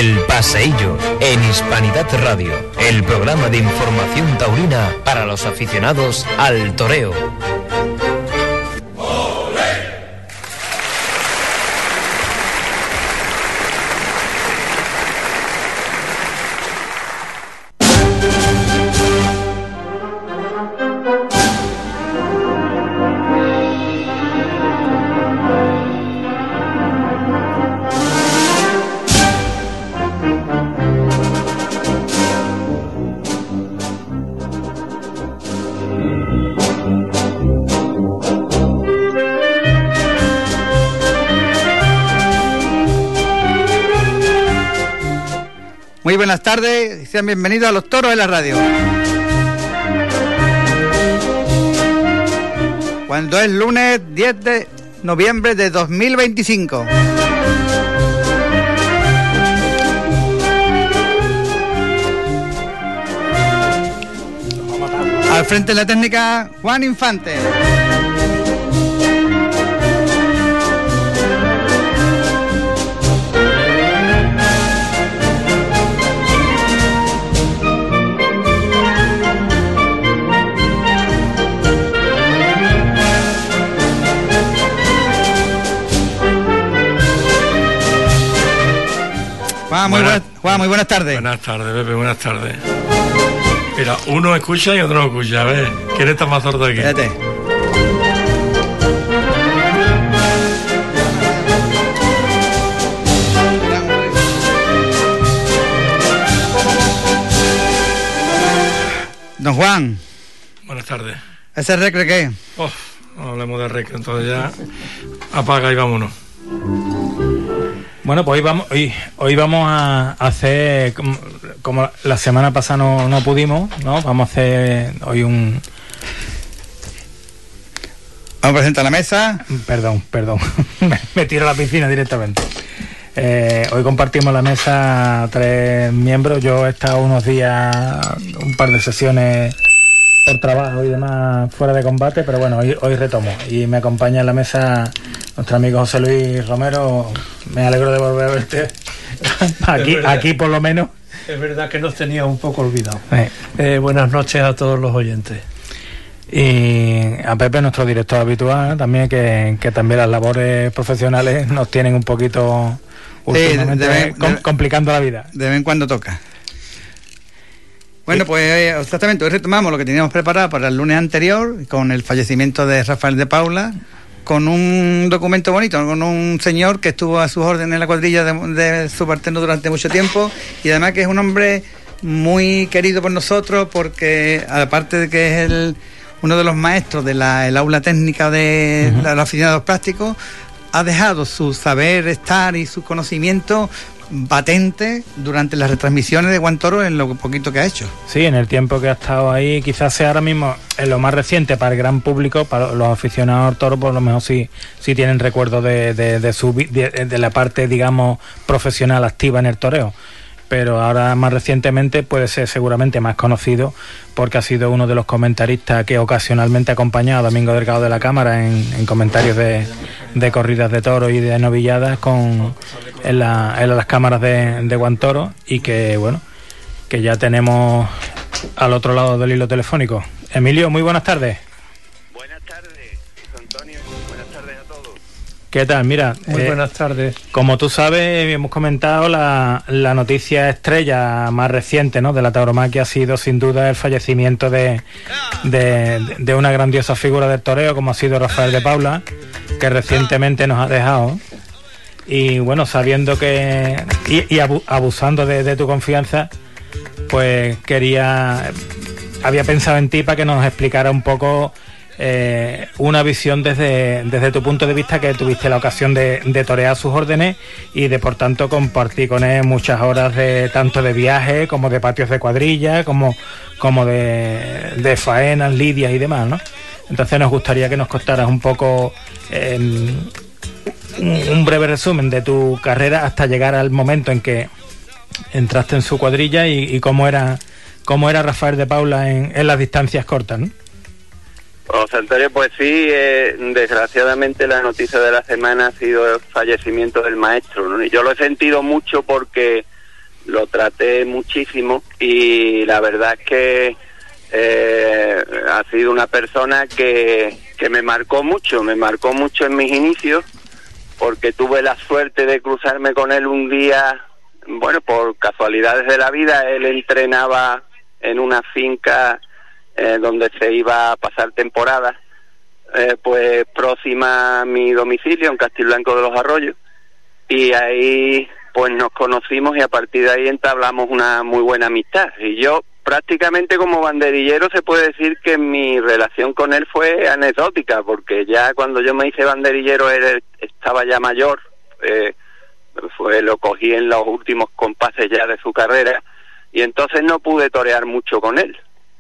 El Paseillo, en Hispanidad Radio, el programa de información taurina para los aficionados al toreo. Muy buenas tardes y sean bienvenidos a Los Toros de la Radio. Cuando es lunes 10 de noviembre de 2025. Al frente de la técnica, Juan Infante. Juan, muy buenas tardes. Buenas tardes, Pepe, buenas tardes. Mira, uno escucha y otro no escucha. A ver, ¿quién está más sordo aquí? Espérate. Don Juan. Buenas tardes. ¿Ese recre qué? Oh, no hablemos de recre, entonces ya apaga y vámonos. Bueno, pues hoy vamos a hacer, como la semana pasada no pudimos, ¿no? Vamos a hacer hoy Vamos a presentar la mesa. Perdón, me tiro a la piscina directamente. Hoy compartimos la mesa 3 miembros. Yo he estado unos días, un par de sesiones por trabajo y demás fuera de combate, pero bueno, hoy retomo. Y me acompaña en la mesa nuestro amigo José Luis Romero. Me alegro de volver a verte aquí por lo menos. Es verdad que nos tenía un poco olvidado. Buenas noches a todos los oyentes. Y a Pepe, nuestro director habitual, también que también las labores profesionales nos tienen un poquito últimamente complicando la vida. De vez en cuando toca. Bueno, pues exactamente, hoy retomamos lo que teníamos preparado para el lunes anterior, con el fallecimiento de Rafael de Paula, con un documento bonito, con un señor que estuvo a sus órdenes en la cuadrilla de subalterno durante mucho tiempo, y además que es un hombre muy querido por nosotros, porque aparte de que es uno de los maestros del aula técnica de los aficionados plásticos, ha dejado su saber estar y su conocimiento patente durante las retransmisiones de Juan Toro en lo poquito que ha hecho. Sí, en el tiempo que ha estado ahí, quizás sea ahora mismo en lo más reciente para el gran público, para los aficionados al toro, por lo mejor sí tienen recuerdos de la parte, digamos, profesional activa en el toreo. Pero ahora más recientemente puede ser seguramente más conocido porque ha sido uno de los comentaristas que ocasionalmente ha acompañado a Domingo Delgado de la Cámara en comentarios de corridas de toros y de novilladas en las cámaras de Juan Toro, y que bueno, que ya tenemos al otro lado del hilo telefónico. Emilio, muy buenas tardes. Buenas tardes, Antonio. Buenas tardes a todos. ¿Qué tal? Mira, muy buenas tardes. Como tú sabes, hemos comentado la noticia estrella más reciente, ¿no?, de la tauromaquia ha sido sin duda el fallecimiento de una grandiosa figura del toreo como ha sido Rafael de Paula, que recientemente nos ha dejado. Y bueno, sabiendo que y abusando de tu confianza, pues había pensado en ti para que nos explicara un poco una visión desde tu punto de vista, que tuviste la ocasión de torear a sus órdenes y de por tanto compartir con él muchas horas tanto de viaje como de patios de cuadrilla, como de faenas, lidias y demás, ¿no? Entonces nos gustaría que nos contaras un poco un breve resumen de tu carrera hasta llegar al momento en que entraste en su cuadrilla y cómo era Rafael de Paula en las distancias cortas, ¿no? José Antonio, pues sí, desgraciadamente la noticia de la semana ha sido el fallecimiento del maestro, ¿no? Y yo lo he sentido mucho porque lo traté muchísimo y la verdad es que ha sido una persona que me marcó mucho en mis inicios, porque tuve la suerte de cruzarme con él un día, bueno, por casualidades de la vida. Él entrenaba en una finca donde se iba a pasar temporada, pues próxima a mi domicilio, en Castiblanco de los Arroyos, y ahí pues nos conocimos y a partir de ahí entablamos una muy buena amistad. Y yo prácticamente como banderillero se puede decir que mi relación con él fue anecdótica, porque ya cuando yo me hice banderillero él estaba ya mayor, lo cogí en los últimos compases ya de su carrera, y entonces no pude torear mucho con él.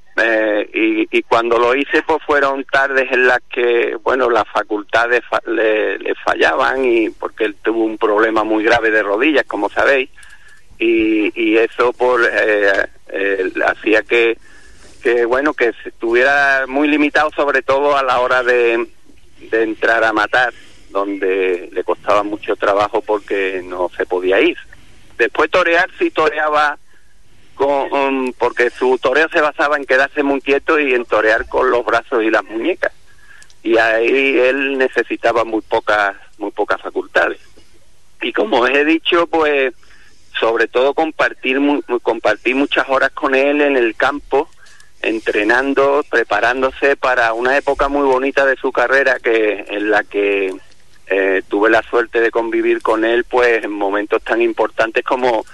Y cuando lo hice, pues fueron tardes en las que, bueno, las facultades le fallaban, y porque él tuvo un problema muy grave de rodillas, como sabéis, y eso pues hacía que bueno, que estuviera muy limitado, sobre todo a la hora de entrar a matar, donde le costaba mucho trabajo porque no se podía ir. Después torear, sí toreaba porque su toreo se basaba en quedarse muy quieto y en torear con los brazos y las muñecas, y ahí él necesitaba muy pocas facultades. Y como os he dicho, pues sobre todo compartí muchas horas con él en el campo, entrenando, preparándose para una época muy bonita de su carrera, en la que tuve la suerte de convivir con él, pues en momentos tan importantes como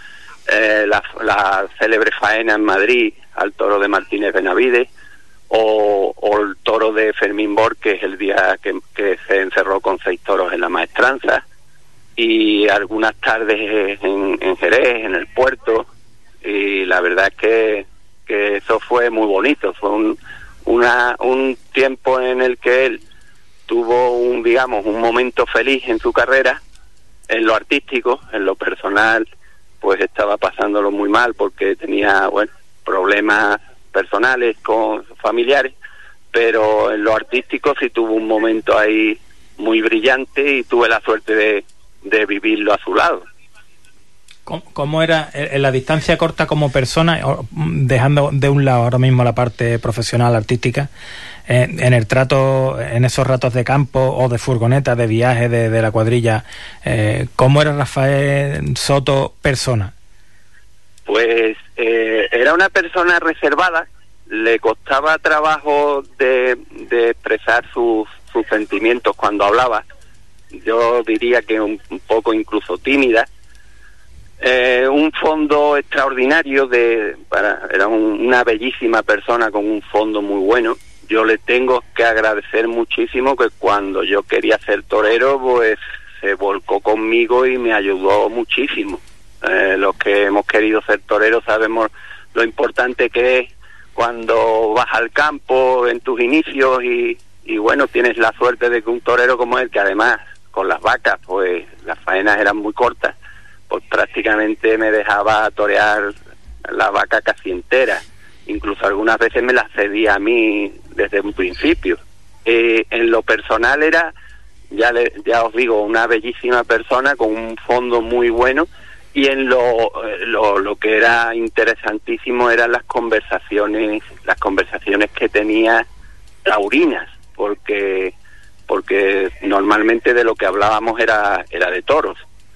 la célebre faena en Madrid al toro de Martínez Benavides, o el toro de Fermín Borges, el día que se encerró con 6 toros en la Maestranza, y algunas tardes en Jerez, en el puerto. Y la verdad es que eso fue muy bonito. Fue un tiempo en el que él tuvo un momento feliz en su carrera, en lo artístico. En lo personal pues estaba pasándolo muy mal porque tenía, bueno, problemas personales con familiares, pero en lo artístico sí tuvo un momento ahí muy brillante y tuve la suerte de vivirlo a su lado. ¿Cómo era en la distancia corta como persona, dejando de un lado ahora mismo la parte profesional artística, en el trato, en esos ratos de campo o de furgoneta, de viaje, de la cuadrilla, cómo era Rafael Soto persona? Pues era una persona reservada, le costaba trabajo de expresar sus sentimientos cuando hablaba. Yo diría que un poco incluso tímida. Un fondo extraordinario, era una bellísima persona con un fondo muy bueno. Yo le tengo que agradecer muchísimo que cuando yo quería ser torero, pues se volcó conmigo y me ayudó muchísimo. Los que hemos querido ser toreros sabemos lo importante que es cuando vas al campo en tus inicios y bueno, tienes la suerte de que un torero como él, que además con las vacas, pues las faenas eran muy cortas, pues prácticamente me dejaba torear la vaca casi entera. Incluso algunas veces me la cedía a mí desde un principio. En lo personal era, ya os digo, una bellísima persona con un fondo muy bueno, y en lo que era interesantísimo eran las conversaciones que tenía taurinas, porque normalmente de lo que hablábamos era de toros.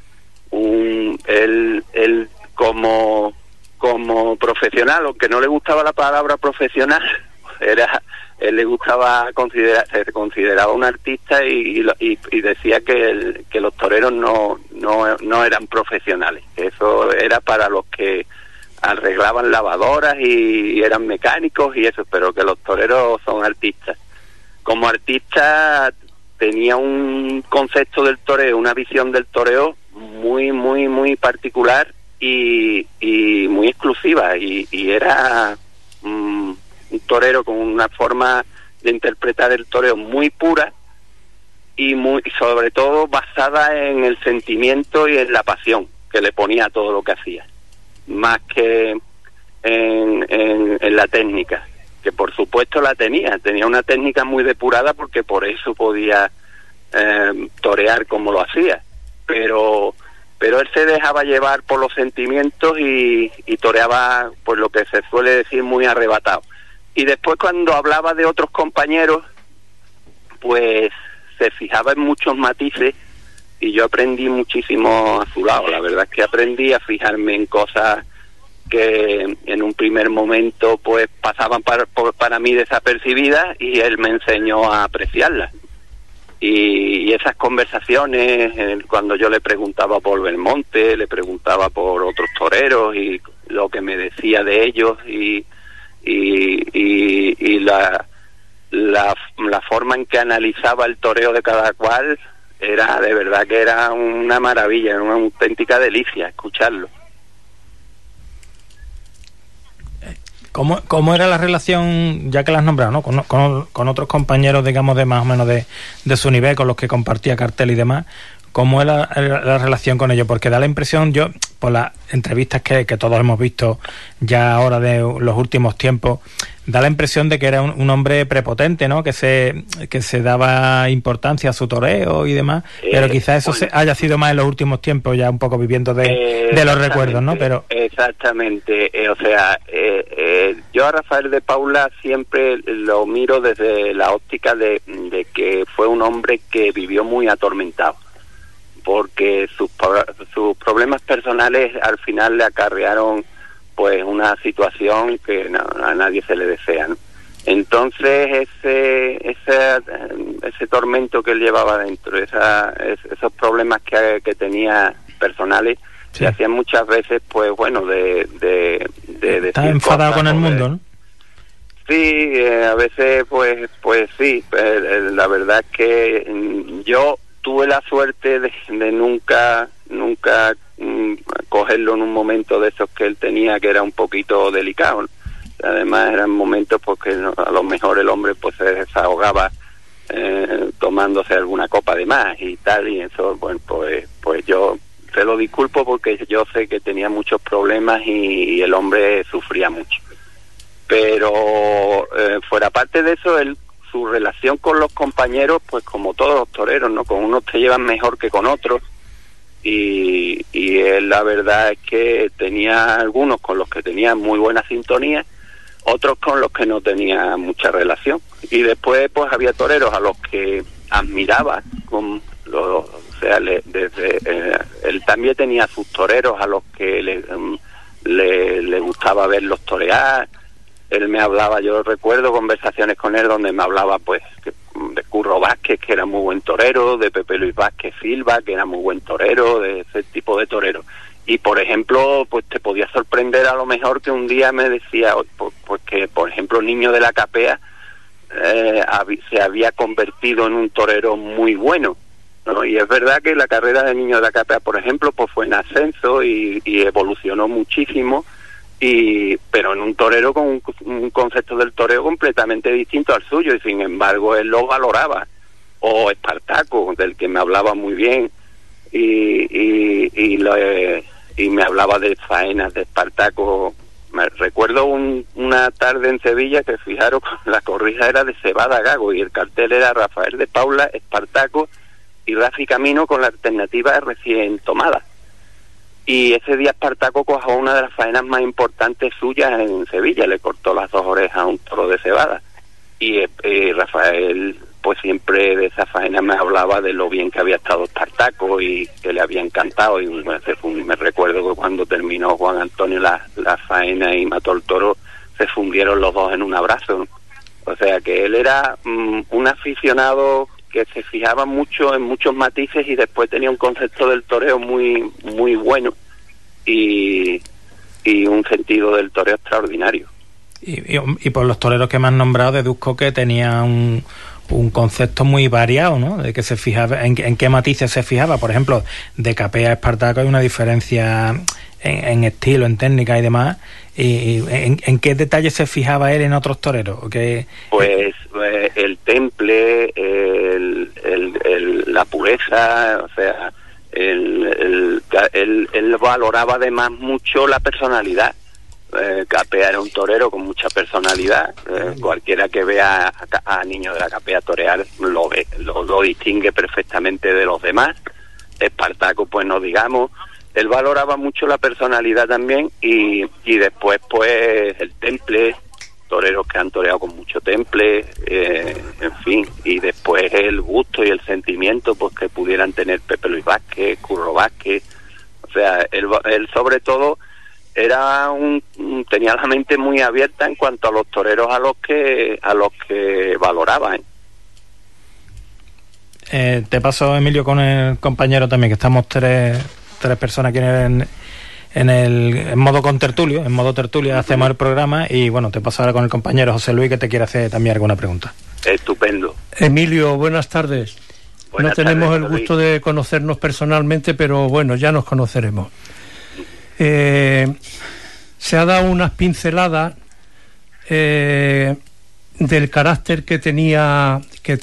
Él como profesional, aunque no le gustaba la palabra profesional, él le gustaba se consideraba un artista y decía que los toreros no eran profesionales, que eso era para los que arreglaban lavadoras y eran mecánicos y eso, pero que los toreros son artistas. Como artista tenía un concepto del toreo, una visión del toreo muy, muy, muy particular y muy exclusiva, y era un torero con una forma de interpretar el toreo muy pura y sobre todo basada en el sentimiento y en la pasión que le ponía a todo lo que hacía, más que en la técnica, que por supuesto tenía una técnica muy depurada, porque por eso podía torear como lo hacía, pero pero él se dejaba llevar por los sentimientos y toreaba, pues lo que se suele decir, muy arrebatado. Y después cuando hablaba de otros compañeros, pues se fijaba en muchos matices, y yo aprendí muchísimo a su lado. La verdad es que aprendí a fijarme en cosas que en un primer momento pues pasaban para mí desapercibidas, y él me enseñó a apreciarlas. Y esas conversaciones, cuando yo le preguntaba por Belmonte, le preguntaba por otros toreros y lo que me decía de ellos, y la forma en que analizaba el toreo de cada cual, era de verdad que era una maravilla, era una auténtica delicia escucharlo. ¿Cómo era la relación, ya que la has nombrado, ¿no? con otros compañeros, digamos, de más o menos de su nivel, con los que compartía cartel y demás? ¿Cómo era la relación con ellos? Porque da la impresión, yo, por las entrevistas que todos hemos visto ya ahora de los últimos tiempos, da la impresión de que era un hombre prepotente, ¿no? Que se daba importancia a su toreo y demás, pero quizás eso haya sido más en los últimos tiempos, ya un poco viviendo de los recuerdos, ¿no? Pero exactamente, o sea, yo a Rafael de Paula siempre lo miro desde la óptica de que fue un hombre que vivió muy atormentado, porque sus problemas personales al final le acarrearon pues una situación que a nadie se le desea, ¿no? Entonces ese tormento que él llevaba dentro, esos problemas que tenía personales, sí, le hacían muchas veces, pues bueno, de está enfadado con el mundo, ¿no? Sí, a veces pues sí, la verdad es que yo tuve la suerte de nunca cogerlo en un momento de esos que él tenía, que era un poquito delicado, ¿no? Además eran momentos porque a lo mejor el hombre pues se desahogaba tomándose alguna copa de más y tal, y eso, bueno, pues yo se lo disculpo porque yo sé que tenía muchos problemas y el hombre sufría mucho. Pero fuera parte de eso, su relación con los compañeros, pues como todos los toreros, ¿no? Con unos te llevan mejor que con otros, y él, la verdad es que tenía algunos con los que tenía muy buena sintonía, otros con los que no tenía mucha relación. Y después pues había toreros a los que admiraba, o sea, él también tenía sus toreros a los que le gustaba verlos torear. Él me hablaba, yo recuerdo conversaciones con él donde me hablaba pues de Curro Vázquez, que era muy buen torero, de Pepe Luis Vázquez Silva, que era muy buen torero, de ese tipo de torero. Y por ejemplo, pues te podía sorprender a lo mejor que un día me decía pues que, por ejemplo, Niño de la Capea se había convertido en un torero muy bueno, ¿no? Y es verdad que la carrera de Niño de la Capea, por ejemplo, pues fue en ascenso y evolucionó muchísimo, pero en un torero con un concepto del toreo completamente distinto al suyo, y sin embargo él lo valoraba. O Espartaco, del que me hablaba muy bien, y me hablaba de faenas de Espartaco. Me recuerdo una tarde en Sevilla que, fijaros, la corrida era de Cebada Gago y el cartel era Rafael de Paula, Espartaco y Rafi Camino, con la alternativa de Recién Tomada. Y ese día Espartaco cogió una de las faenas más importantes suyas en Sevilla, le cortó las 2 orejas a un toro de cebada. Y Rafael, pues siempre de esa faena me hablaba de lo bien que había estado Espartaco y que le había encantado. Y me recuerdo que cuando terminó Juan Antonio la faena y mató el toro, se fundieron los dos en un abrazo, ¿no? O sea que él era un aficionado que se fijaba mucho en muchos matices y después tenía un concepto del toreo muy muy bueno y un sentido del toreo extraordinario. Y por los toreros que me han nombrado, deduzco que tenía un concepto muy variado, ¿no? De que se fijaba, en qué matices se fijaba. Por ejemplo, de Capea a Espartaco hay una diferencia en estilo, en técnica y demás. ¿Y en qué detalles se fijaba él en otros toreros? Pues el temple, la pureza, o sea, él valoraba además mucho la personalidad. Capea era un torero con mucha personalidad. Cualquiera que vea a Niño de la Capea torear lo distingue perfectamente de los demás. Espartaco, pues no digamos. Él valoraba mucho la personalidad también y después pues el temple, toreros que han toreado con mucho temple, en fin, y después el gusto y el sentimiento pues que pudieran tener Pepe Luis Vázquez, Curro Vázquez. O sea, él sobre todo tenía la mente muy abierta en cuanto a los toreros a los que valoraba. Te paso, Emilio, con el compañero también, que estamos tres personas aquí en modo contertulio, en modo tertulia hacemos el programa, y bueno, te paso ahora con el compañero José Luis, que te quiere hacer también alguna pregunta. Estupendo. Emilio, buenas tardes. No tenemos el gusto de conocernos personalmente, pero bueno, ya nos conoceremos. Se ha dado unas pinceladas del carácter que tenía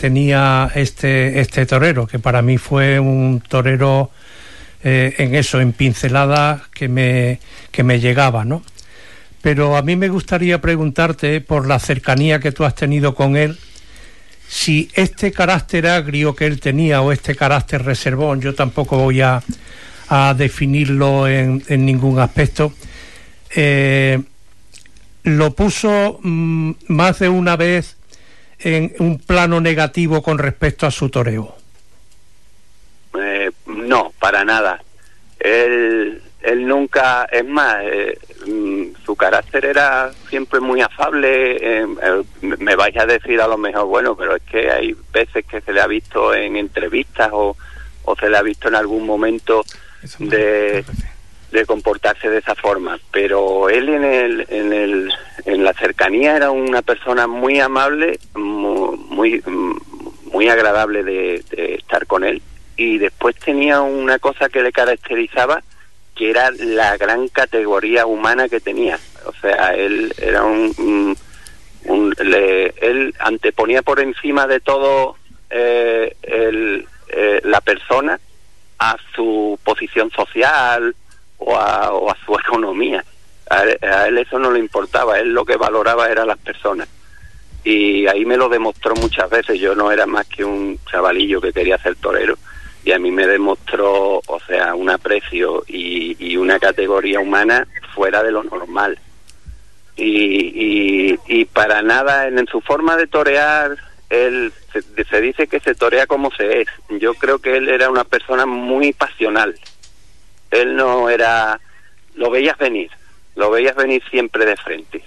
este torero, que para mí fue un torero en pinceladas que me llegaba, ¿no? Pero a mí me gustaría preguntarte, por la cercanía que tú has tenido con él, si este carácter agrio que él tenía, o este carácter reservón, yo tampoco voy a definirlo en ningún aspecto, lo puso más de una vez en un plano negativo con respecto a su toreo. No, para nada. Él nunca, es más, su carácter era siempre muy afable. Me vais a decir a lo mejor, bueno, pero es que hay veces que se le ha visto en entrevistas o se le ha visto en algún momento de comportarse de esa forma, pero él en la cercanía era una persona muy amable, muy agradable de estar con él, y después tenía una cosa que le caracterizaba, que era la gran categoría humana que tenía. O sea, él era él anteponía por encima de todo la persona a su posición social o a su economía. A él eso no le importaba, él lo que valoraba era las personas, y ahí me lo demostró muchas veces. Yo no era más que un chavalillo que quería ser torero, y a mí me demostró, o sea, un aprecio y una categoría humana fuera de lo normal, y para nada en su forma de torear. Él se dice que se torea como se es. Yo creo que él era una persona muy pasional. Él no era, lo veías venir siempre de frente.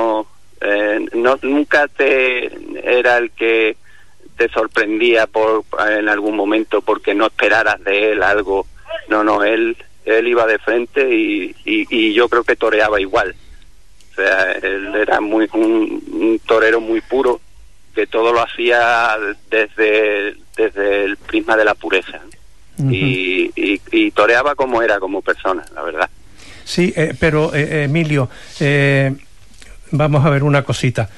Nunca era el que te sorprendía en algún momento porque no esperaras de él algo. No, él iba de frente y yo creo que toreaba igual. O sea, él era un torero muy puro, que todo lo hacía desde el prisma de la pureza. Uh-huh. Y toreaba como era, como persona, la verdad. Sí, pero Emilio, vamos a ver una cosita.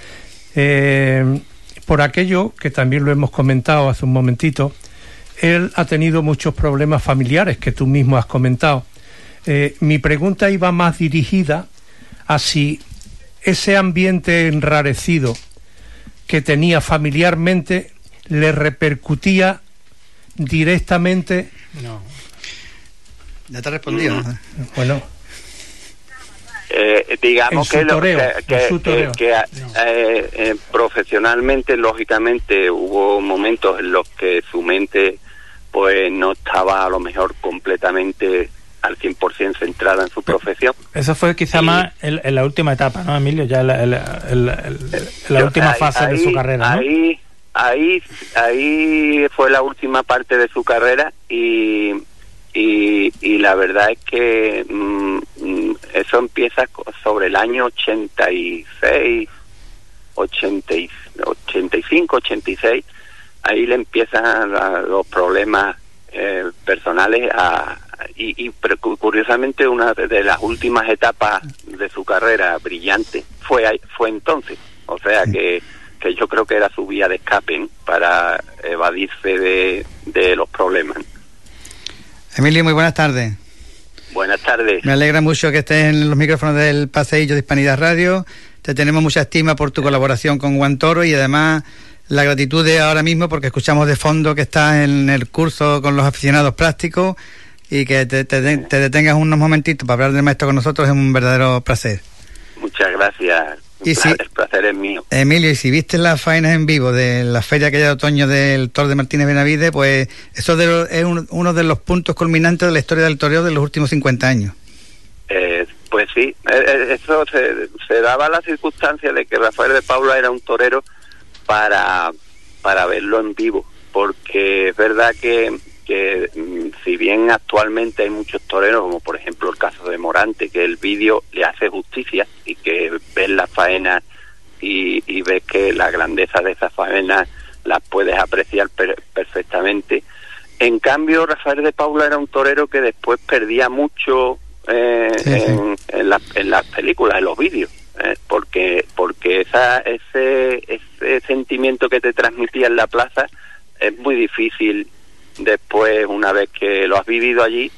Por aquello que también lo hemos comentado hace un momentito, él ha tenido muchos problemas familiares que tú mismo has comentado. Mi pregunta iba más dirigida a si ese ambiente enrarecido que tenía familiarmente le repercutía directamente. No. Ya te he respondido. Bueno. Digamos que profesionalmente, lógicamente, hubo momentos en los que su mente pues no estaba a lo mejor completamente al 100% centrada en su profesión. Eso fue quizá más en la última etapa, ¿no, Emilio? Ya en la última fase de su carrera, ¿no? Ahí fue la última parte de su carrera, y la verdad es que eso empieza sobre el año 86, 85, 86. Ahí le empiezan los problemas personales y curiosamente una de las últimas etapas de su carrera brillante fue entonces. O sea que yo creo que era su vía de escape, ¿no?, para evadirse de los problemas. Emilio, muy buenas tardes. Buenas tardes. Me alegra mucho que estés en los micrófonos del Paseillo de Hispanidad Radio. Te tenemos mucha estima por tu colaboración con Juan Toro, y además la gratitud de ahora mismo, porque escuchamos de fondo que estás en el curso con los aficionados prácticos, y que te detengas unos momentitos para hablar del maestro con nosotros es un verdadero placer. Muchas gracias. El placer es mío. Emilio, y si viste las faenas en vivo de la feria aquella de otoño del Toro de Martínez Benavides, pues eso es uno de los puntos culminantes de la historia del toreo de los últimos 50 años. Pues sí, eso se daba la circunstancia de que Rafael de Paula era un torero para verlo en vivo, porque es verdad que si bien actualmente hay muchos toreros, como por ejemplo el caso de Morante, que el vídeo le hace justicia y que ves las faenas y ves que la grandeza de esas faenas las puedes apreciar perfectamente. En cambio, Rafael de Paula era un torero que después perdía mucho en las películas, en los vídeos, porque ese sentimiento que te transmitía en la plaza es muy difícil después, una vez que lo has vivido allí,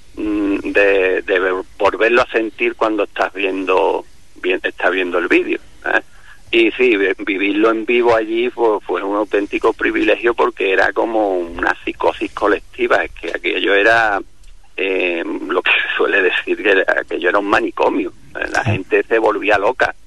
de volverlo a sentir cuando estás viendo el vídeo, y sí, vivirlo en vivo allí fue un auténtico privilegio, porque era como una psicosis colectiva. Es que aquello era lo que se suele decir, que aquello era un manicomio. La gente se volvía loca,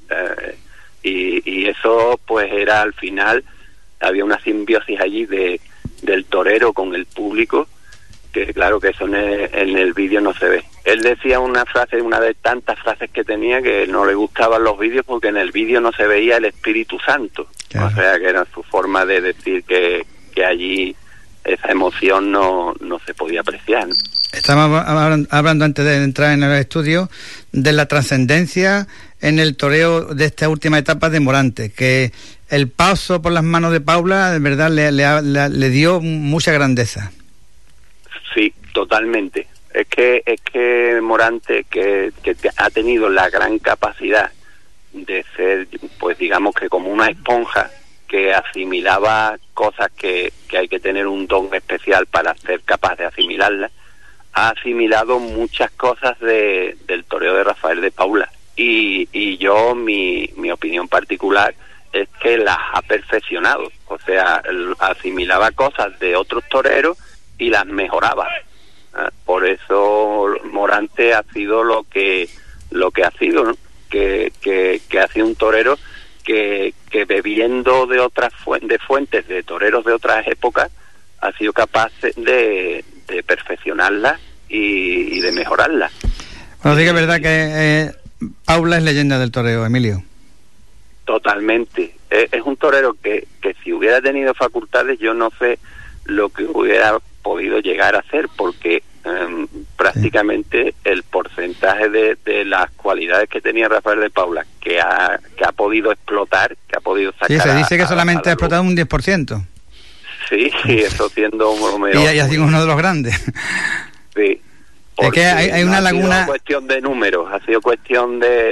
y eso pues era, al final había una simbiosis allí del torero con el público, que claro que eso en el vídeo no se ve. Él decía una frase, una de tantas frases que tenía, que no le gustaban los vídeos porque en el vídeo no se veía el Espíritu Santo. Claro. O sea, que era su forma de decir que allí esa emoción no se podía apreciar, ¿no? Estamos hablando antes de entrar en el estudio de la trascendencia en el toreo de esta última etapa de Morante, que el paso por las manos de Paula de verdad le dio mucha grandeza. Sí, totalmente. Es que Morante, que ha tenido la gran capacidad de ser, pues digamos que como una esponja que asimilaba cosas que hay que tener un don especial para ser capaz de asimilarlas, ha asimilado muchas cosas del toreo de Rafael de Paula, y yo, mi opinión particular es que las ha perfeccionado. O sea, asimilaba cosas de otros toreros y las mejoraba. Por eso Morante ha sido lo que ha sido, ¿no? Que ha sido un torero que bebiendo de otras fuentes de toreros de otras épocas, ha sido capaz de perfeccionarlas y de mejorarlas. Bueno, sí que es verdad que Paula es leyenda del toreo, Emilio. Totalmente. Es un torero que si hubiera tenido facultades, yo no sé lo que hubiera podido llegar a hacer, porque prácticamente el porcentaje de las cualidades que tenía Rafael de Paula, que ha podido explotar, que ha podido sacar. Sí, se dice que solamente ha explotado un 10%. Sí, eso siendo un Romeo. Y ha sido uno de los grandes. Sí. Es que hay una laguna. Ha sido cuestión de números, ha sido cuestión de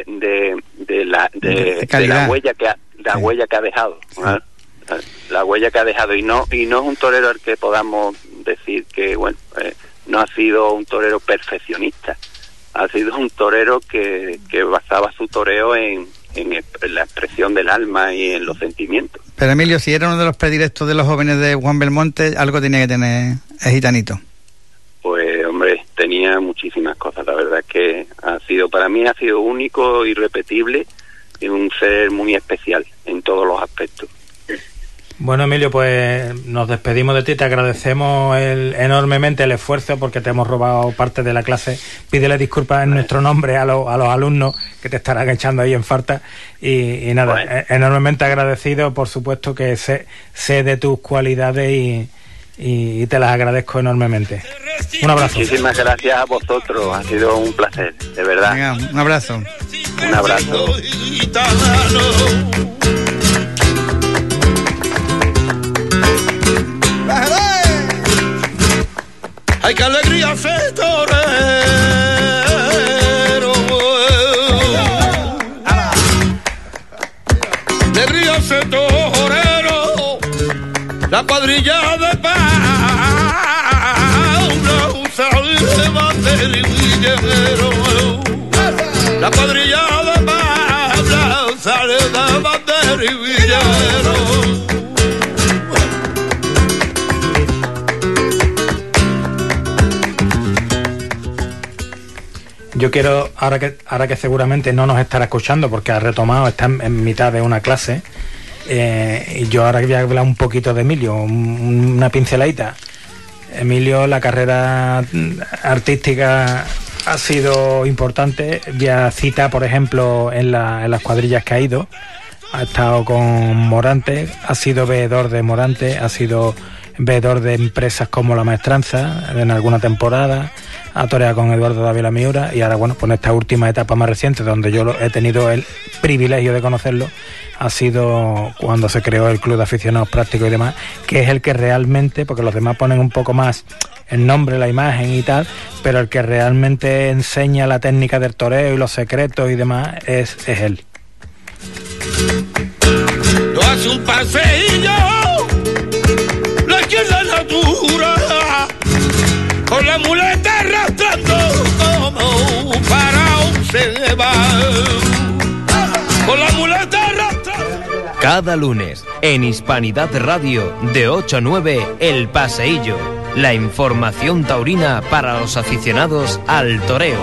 la huella que ha dejado. Sí. La huella que ha dejado, y no es un torero al que podamos decir que no ha sido un torero perfeccionista. Ha sido un torero que basaba su toreo en la expresión del alma y en los sentimientos. Pero Emilio, si era uno de los predilectos de los jóvenes de Juan Belmonte, algo tenía que tener el gitanito. Pues hombre, tenía muchísimas cosas. La verdad es que para mí ha sido único, irrepetible, y un ser muy especial en todos los aspectos. Bueno, Emilio, pues nos despedimos de ti, te agradecemos enormemente el esfuerzo, porque te hemos robado parte de la clase. Pídele disculpas en nuestro nombre a los alumnos que te estarán echando ahí en falta, y nada, enormemente agradecido. Por supuesto que sé de tus cualidades y te las agradezco enormemente. Un abrazo. Muchísimas gracias a vosotros, ha sido un placer, de verdad. Venga, un abrazo. Un abrazo. ¡Ay, qué alegría ese torero! ¡Alegría ese torero! La cuadrilla de Paula, un salve villero. La cuadrilla de Paula, un salve villero. yo quiero, ahora que seguramente no nos estará escuchando porque ha retomado, está en mitad de una clase, y yo ahora voy a hablar un poquito de Emilio, una pinceladita. Emilio, la carrera artística ha sido importante. Ya cita, por ejemplo, en las cuadrillas que ha ido. Ha estado con Morante, ha sido veedor de Morante, ha sido veedor de empresas como La Maestranza en alguna temporada, ha toreado con Eduardo Dávila Miura, y ahora, bueno, pues en esta última etapa más reciente, donde yo he tenido el privilegio de conocerlo, ha sido cuando se creó el Club de Aficionados Prácticos y demás, que es el que realmente, porque los demás ponen un poco más el nombre, la imagen y tal, pero el que realmente enseña la técnica del toreo y los secretos y demás es él. Lo hace un paseillo, la izquierda natura, con la muleta arrastrando como para observar, con la muleta arrastrando. Cada lunes, en Hispanidad Radio, de 8 a 9, El Paseillo. La información taurina para los aficionados al toreo.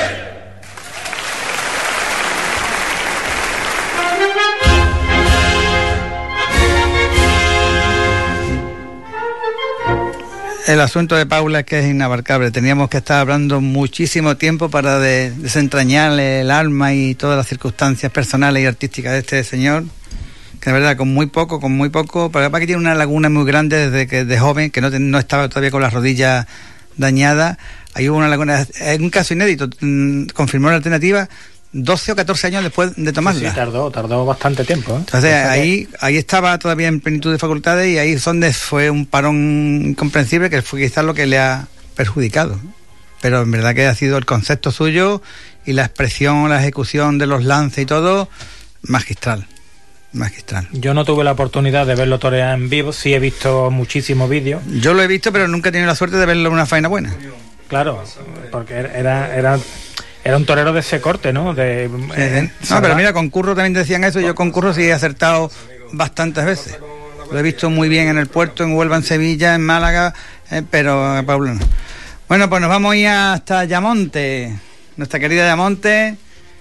El asunto de Paula es que es inabarcable. Teníamos que estar hablando muchísimo tiempo para desentrañar el alma y todas las circunstancias personales y artísticas de este señor, que de verdad con muy poco, para que tiene una laguna muy grande desde que de joven, que no estaba todavía con las rodillas dañadas. Ahí hubo una laguna, es un caso inédito, confirmó la alternativa 12 o 14 años después de tomarla. Sí, tardó bastante tiempo, ¿eh? Entonces ahí estaba todavía en plenitud de facultades, y ahí es donde fue un parón incomprensible, que fue quizás lo que le ha perjudicado. Pero en verdad que ha sido el concepto suyo y la expresión, la ejecución de los lances y todo, magistral. Yo no tuve la oportunidad de verlo torear en vivo, sí he visto muchísimos vídeos. Yo lo he visto, pero nunca he tenido la suerte de verlo en una faena buena. Claro, porque era un torero de ese corte, ¿no? No, pero mira, con Curro también decían eso. Yo con Curro sí he acertado bastantes veces. Lo he visto muy bien en el Puerto, en Huelva, en Sevilla, en Málaga, pero Pablo no. Bueno, pues nos vamos a ir hasta Ayamonte, nuestra querida Ayamonte.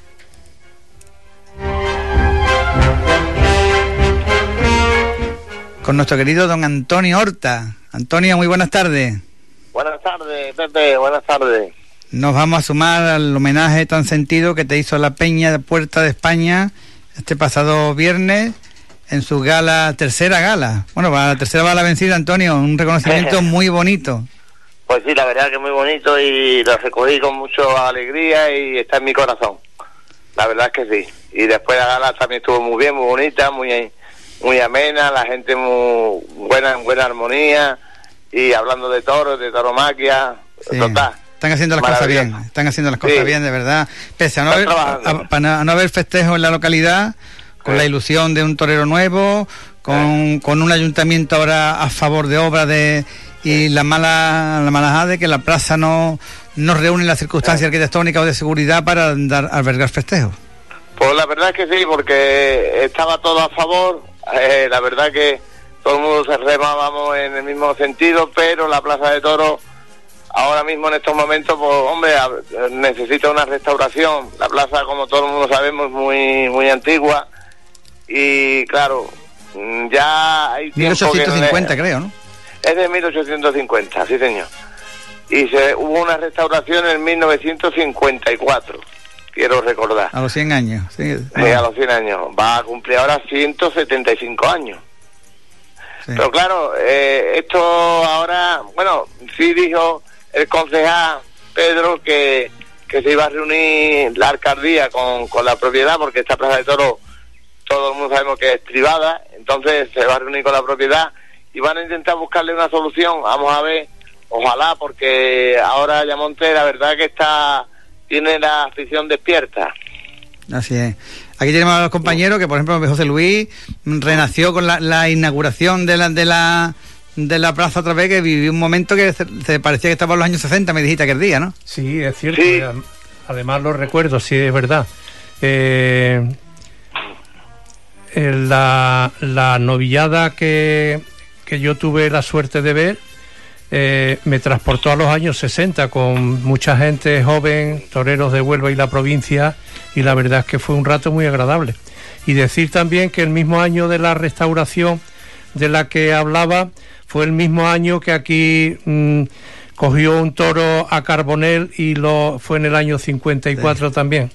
Con nuestro querido don Antonio Horta. Antonio, muy buenas tardes. Buenas tardes, Pepe, buenas tardes. Nos vamos a sumar al homenaje tan sentido que te hizo la Peña de Puerta de España este pasado viernes en su tercera gala. Bueno, para la tercera bala vencida, Antonio, un reconocimiento muy bonito. Pues sí, la verdad que muy bonito, y lo recogí con mucha alegría y está en mi corazón. La verdad es que sí. Y después la gala también estuvo muy bien, muy bonita, muy amena, la gente muy buena, en buena armonía, y hablando de toros, de tauromaquia, sí. Total. Están haciendo las cosas bien, de verdad. Pese a no haber festejo en la localidad, con la ilusión de un torero nuevo, con un ayuntamiento ahora a favor de obras y la mala de que la plaza no reúne las circunstancias arquitectónicas o de seguridad para albergar festejos. Pues la verdad es que sí, porque estaba todo a favor. La verdad que todo el mundo se remábamos en el mismo sentido, pero la plaza de toros ahora mismo en estos momentos, pues hombre, necesita una restauración. La plaza, como todo el mundo sabemos, es muy antigua, y claro, ya hay tiempo 1850 creo, ¿no? Es de 1850, sí señor. Y hubo una restauración en 1954, quiero recordar. A los 100 años, sí. A los 100 años. Va a cumplir ahora 175 años. Sí. Pero claro, esto ahora, bueno, sí dijo el concejal Pedro que se iba a reunir la alcaldía con la propiedad, porque esta plaza de toros todo el mundo sabemos que es privada, entonces se va a reunir con la propiedad y van a intentar buscarle una solución. Vamos a ver, ojalá, porque ahora Ayamonte la verdad que tiene la afición despierta. Así es. Aquí tenemos a los compañeros que, por ejemplo, José Luis renació con la inauguración de la plaza otra vez, que vivió un momento que se parecía que estaba en los años 60, me dijiste aquel día, ¿no? Sí, es cierto. Sí. Además lo recuerdo, sí, es verdad. La novillada que yo tuve la suerte de ver, me transportó a los años 60 con mucha gente joven, toreros de Huelva y la provincia, y la verdad es que fue un rato muy agradable. Y decir también que el mismo año de la restauración de la que hablaba fue el mismo año que aquí cogió un toro a Carbonell, y fue en el año 54 también.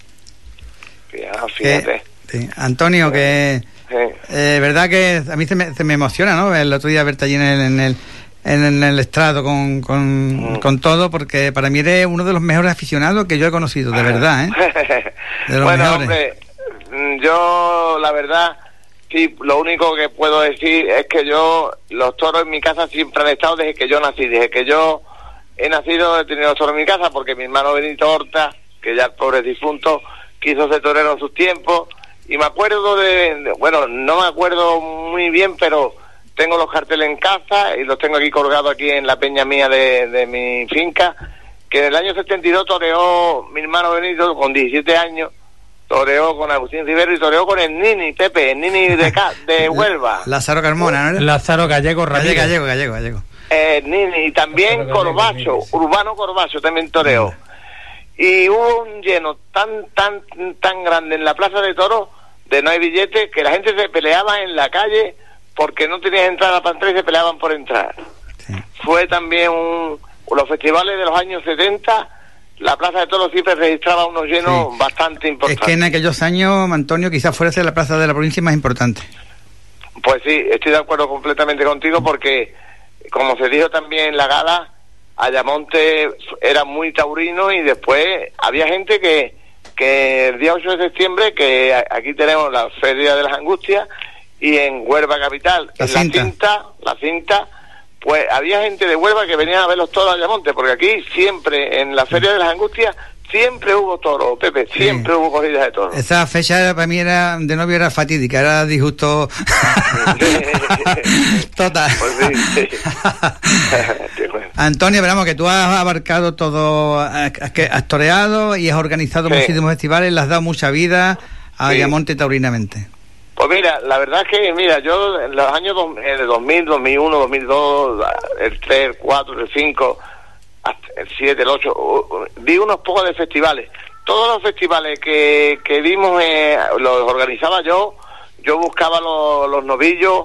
Fíjate. Sí. Antonio, que verdad que a mí se me emociona, ¿no? El otro día verte allí en el estrado con todo, porque para mí eres uno de los mejores aficionados que yo he conocido, de verdad, ¿eh? De los bueno, mejores. hombre, yo la verdad, sí, lo único que puedo decir es que los toros en mi casa siempre han estado desde que yo nací. Desde que yo he nacido he tenido toros en mi casa, porque mi hermano Benito Horta, que ya el pobre difunto, quiso ser torero en sus tiempos, y me acuerdo bueno, no me acuerdo muy bien, pero tengo los carteles en casa y los tengo aquí colgados aquí en la peña mía de mi finca, que en el año 72 toreó mi hermano Benito con 17 años, toreó con Agustín Rivero y toreó con el Nini, Pepe, el Nini de Huelva. Lázaro Carmona, ¿no? Lázaro Gallego Ramírez. Gallego. Nini, y también Corbacho, Urbano Corbacho también toreó. Y hubo un lleno tan grande en la Plaza de Toros, de no hay billetes, que la gente se peleaba en la calle porque no tenías entrada para entrar y se peleaban por entrar. Sí. Fue también los festivales de los años 70, la Plaza de Toros siempre registraba unos llenos bastante importantes. Es que en aquellos años, Antonio, quizás fuera la plaza de la provincia más importante. Pues sí, estoy de acuerdo completamente contigo, porque, como se dijo también en la gala, Ayamonte era muy taurino, y después había gente que el día 8 de septiembre, que aquí tenemos la Feria de las Angustias, y en Huelva capital, la cinta, pues había gente de Huelva que venía a ver los toros a Ayamonte, porque aquí siempre, en la Feria de las Angustias, siempre hubo toros, Pepe, siempre hubo corridas de toros. Esa fecha para mí de novio era fatídica, era disgusto total. Pues sí. Antonio, veramos que tú has abarcado todo, has toreado y has organizado muchísimos festivales, le has dado mucha vida a Ayamonte taurinamente. Pues mira, la verdad es que, yo en los años 2000, 2001, 2002, el 3, el 4, el 5... el 7, el 8, di unos pocos de festivales. Todos los festivales que dimos los organizaba yo buscaba los novillos,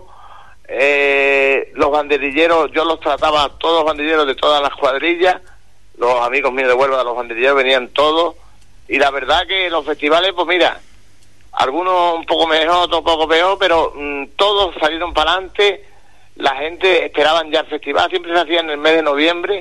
los banderilleros, yo los trataba, todos los banderilleros de todas las cuadrillas, los amigos míos de Huelva, los banderilleros venían todos, y la verdad que los festivales, pues mira, algunos un poco mejor, otros un poco peor, pero todos salieron para adelante, la gente esperaban ya el festival, siempre se hacía en el mes de noviembre,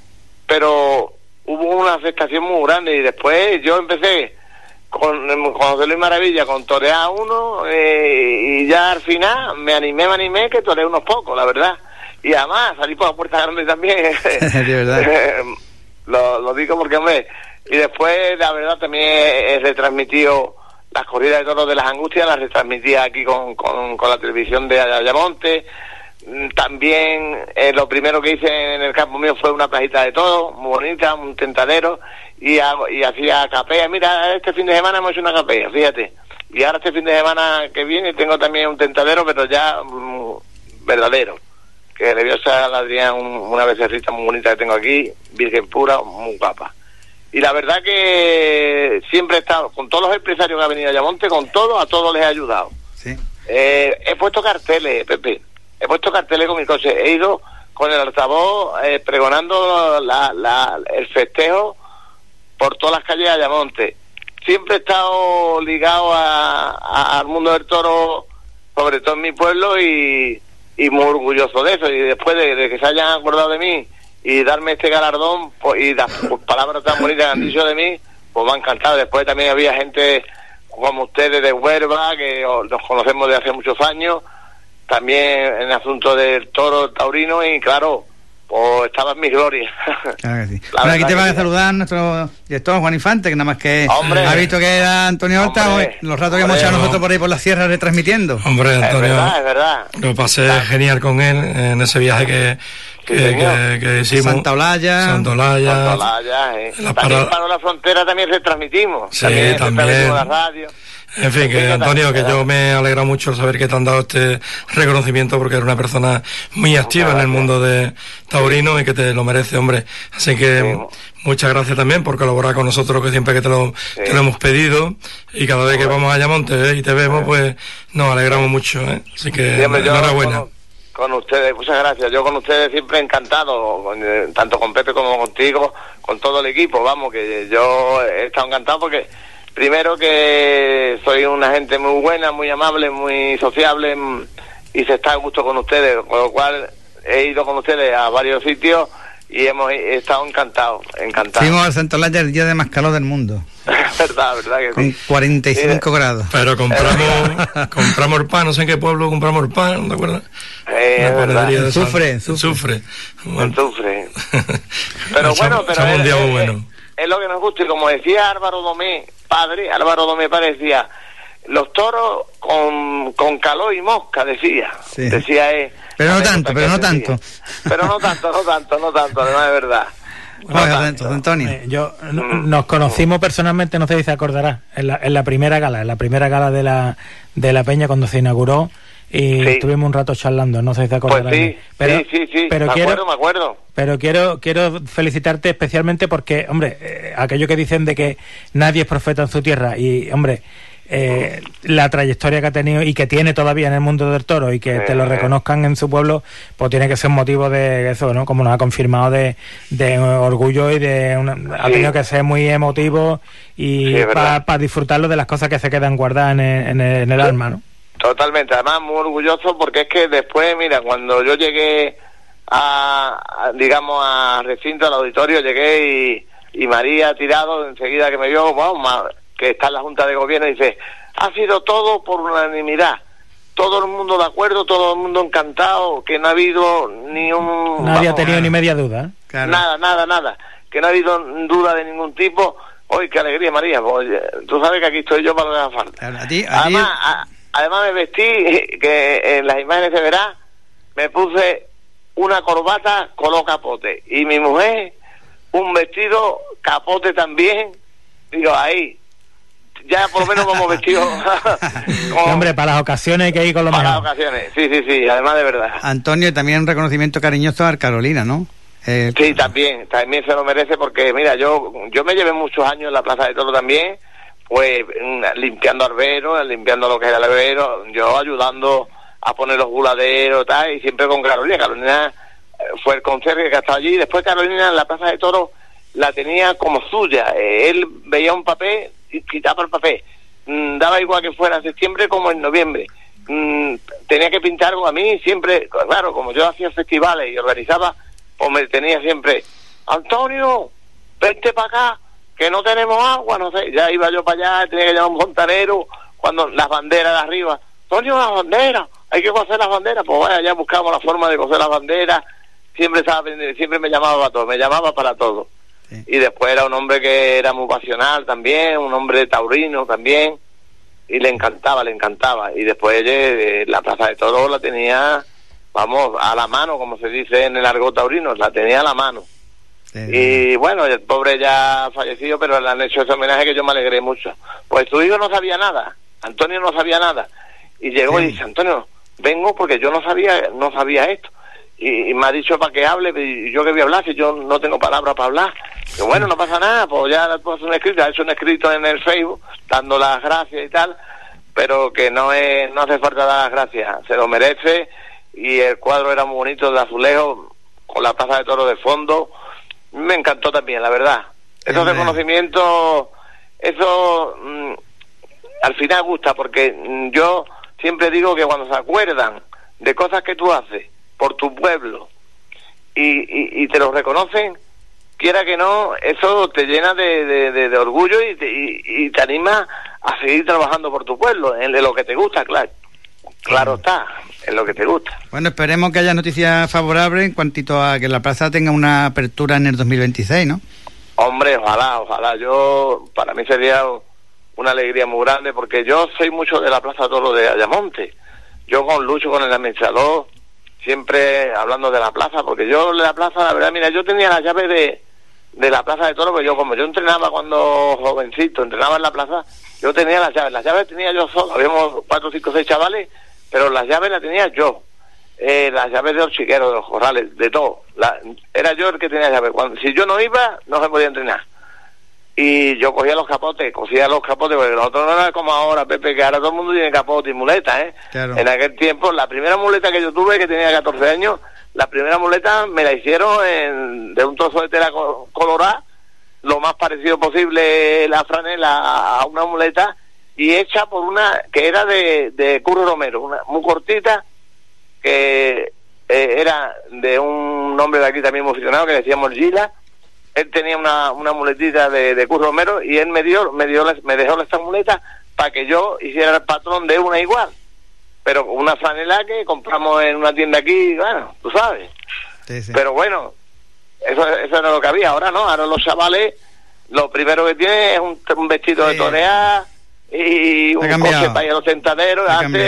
pero hubo una afectación muy grande, y después yo empecé con José Luis Maravilla con torear uno, y ya al final me animé que toreé unos pocos, la verdad, y además salí por la puerta grande también. De verdad. Lo digo porque, hombre, y después la verdad también he retransmitido las corridas de toros de las Angustias, las retransmitía aquí con la televisión de Ayamonte. También lo primero que hice en el campo mío fue una plajita de toros, muy bonita, un tentadero, y hacía capea. Mira, este fin de semana hemos hecho una capea, fíjate. Y ahora este fin de semana que viene tengo también un tentadero, pero ya verdadero, que le voy a usar a Adrián una becerrita muy bonita que tengo aquí, virgen pura, muy guapa. Y la verdad que siempre he estado con todos los empresarios que han venido a Ayamonte, a todos les he ayudado. Sí. He puesto carteles, Pepe. He puesto carteles con mi coche. He ido con el altavoz pregonando el festejo por todas las calles de Ayamonte. Siempre he estado ligado al mundo del toro, sobre todo en mi pueblo, y muy orgulloso de eso. Y después de que se hayan acordado de mí y darme este galardón, pues, y las palabras tan bonitas que han dicho de mí, pues me ha encantado. Después también había gente como ustedes de Huelva, que nos conocemos de hace muchos años, también en el asunto del toro taurino, y claro, pues estaba en mi gloria. Claro que sí. Bueno, aquí te va a saludar nuestro director Juan Infante, que nada más que ha visto que era Antonio Horta, los ratos que hemos echado nosotros por ahí por la sierra retransmitiendo. Hombre, Antonio, es verdad. Lo pasé genial con él en ese viaje que hicimos. Santa Olalla. También para la frontera también retransmitimos. Sí, también. La radio. En fin, que Antonio, que yo me alegra mucho saber que te han dado este reconocimiento, porque eres una persona muy activa en el mundo de taurino y que te lo merece, hombre. Así que muchas gracias también por colaborar con nosotros, que siempre que te lo hemos pedido, y cada vez que vamos a Ayamonte y te vemos, pues nos alegramos mucho, ¿eh? Así que enhorabuena. Con ustedes, muchas gracias. Yo con ustedes siempre encantado, tanto con Pepe como contigo, con todo el equipo. Vamos, que yo he estado encantado porque, primero, que soy una gente muy buena, muy amable, muy sociable, y se está a gusto con ustedes, con lo cual he ido con ustedes a varios sitios y he estado encantado. Fuimos al Santolaya el día de más calor del mundo. verdad que con sí. 45 grados. Pero compramos el pan, no sé en qué pueblo compramos el pan, ¿no te acuerdas? Sufre. Pero bueno, bueno. Es lo que nos gusta, y como decía Álvaro Domé padre decía, los toros con calor y mosca, decía. Sí. Decía pero no tanto. Pero no tanto, además de verdad. Antonio. Nos conocimos personalmente, no sé si se acordará, en la primera gala de la Peña, cuando se inauguró, y estuvimos un rato charlando, no sé si se acordará. Pues sí, pero me acuerdo. Pero quiero felicitarte especialmente porque, hombre, aquello que dicen de que nadie es profeta en su tierra, y, hombre, la trayectoria que ha tenido y que tiene todavía en el mundo del toro, y que te lo reconozcan en su pueblo, pues tiene que ser motivo de eso, ¿no? Como nos ha confirmado, de orgullo, y ha tenido que ser muy emotivo, y para disfrutarlo de las cosas que se quedan guardadas en el alma, ¿no? Totalmente, además muy orgulloso, porque es que después, mira, cuando yo llegué al recinto, al auditorio, llegué y María Tirado, enseguida que me vio, que está en la Junta de Gobierno, dice, ha sido todo por unanimidad, todo el mundo de acuerdo, todo el mundo encantado, que no ha habido ni un... Nadie ha tenido ni media duda, ¿eh? Claro. Nada, que no ha habido duda de ningún tipo. ¡Ay, qué alegría, María! Pues, tú sabes que aquí estoy yo para lo que haga falta. Claro, Además me vestí, que en las imágenes se verá, me puse una corbata color capote, y mi mujer un vestido capote también. Digo, ahí ya por lo menos como vestido hombre, para las ocasiones hay que ir con lo mejor. Para las ocasiones, sí, además de verdad. Antonio, también un reconocimiento cariñoso a Carolina, ¿no? Sí, también se lo merece, porque mira, yo me llevé muchos años en la Plaza de Toro también, pues limpiando arberos, limpiando lo que era el albero, yo ayudando a poner los buladeros, tal, y siempre con Carolina. Carolina fue el conserje que ha estado allí. Después Carolina en la Plaza de Toro la tenía como suya. Él veía un papel y quitaba el papel. Daba igual que fuera en septiembre como en noviembre. Tenía que pintar a mí siempre, claro, como yo hacía festivales y organizaba, pues me tenía siempre, Antonio, vente para acá, que no tenemos agua, no sé. Ya iba yo para allá, tenía que llamar a un fontanero, cuando las banderas de arriba, Antonio, las banderas, hay que coser las banderas. Pues vaya, ya buscamos la forma de coser las banderas. Siempre me llamaba para todo. Sí. Y después era un hombre que era muy pasional también, un hombre taurino también, y le encantaba. Y después la Plaza de Toros la tenía, a la mano, como se dice en el argot taurino, la tenía a la mano. Sí. Y bueno, el pobre ya ha fallecido, pero le han hecho ese homenaje que yo me alegré mucho. Pues tu hijo no sabía nada, Antonio no sabía nada, y llegó y dice, Antonio, vengo porque yo no sabía esto, y me ha dicho para que hable, y yo que voy a hablar si yo no tengo palabras para hablar. Y bueno, no pasa nada, pues ya ha hecho un escrito en el Facebook dando las gracias y tal, pero que no hace falta dar las gracias, se lo merece. Y el cuadro era muy bonito, de azulejo, con la Plaza de Toros de fondo. Me encantó también, la verdad. Esos reconocimientos, eso al final gusta, porque yo siempre digo que cuando se acuerdan de cosas que tú haces por tu pueblo y te lo reconocen, quiera que no, eso te llena de orgullo y te anima a seguir trabajando por tu pueblo, en lo que te gusta, claro está, en lo que te gusta. Bueno, esperemos que haya noticias favorables en cuantito a que la plaza tenga una apertura en el 2026, ¿no? Hombre, ojalá. Para mí sería una alegría muy grande, porque yo soy mucho de la Plaza de Toro de Ayamonte. Yo con Lucho, con el administrador, siempre hablando de la plaza, porque yo de la plaza, la verdad, mira, yo tenía la llave de la Plaza de Toro, porque como yo entrenaba cuando jovencito, entrenaba en la plaza, Yo tenía las llaves tenía yo solo, habíamos 4, 5, 6 chavales, pero las llaves las tenía yo. Las llaves de los chiqueros, de los corrales, de todo. Era yo el que tenía llaves. Si yo no iba, no se podía entrenar. Y yo cogía los capotes, porque nosotros no era como ahora, Pepe, que ahora todo el mundo tiene capote y muleta, ¿eh? Claro. En aquel tiempo, la primera muleta que yo tuve, que tenía 14 años, la primera muleta me la hicieron de un trozo de tela colorada, lo más parecido posible la franela a una muleta, y hecha por una que era de Curro Romero, una muy cortita, que era de un hombre de aquí también emocionado, que decíamos Gila. Él tenía una muletita de Curro Romero, y él me dejó esta muleta para que yo hiciera el patrón de una igual, pero una franela que compramos en una tienda aquí, bueno, tú sabes. Sí, sí. Pero bueno, eso era lo que había. Ahora no, ahora los chavales lo primero que tienen es un vestido de torear y un coche para ir a los tentaderos.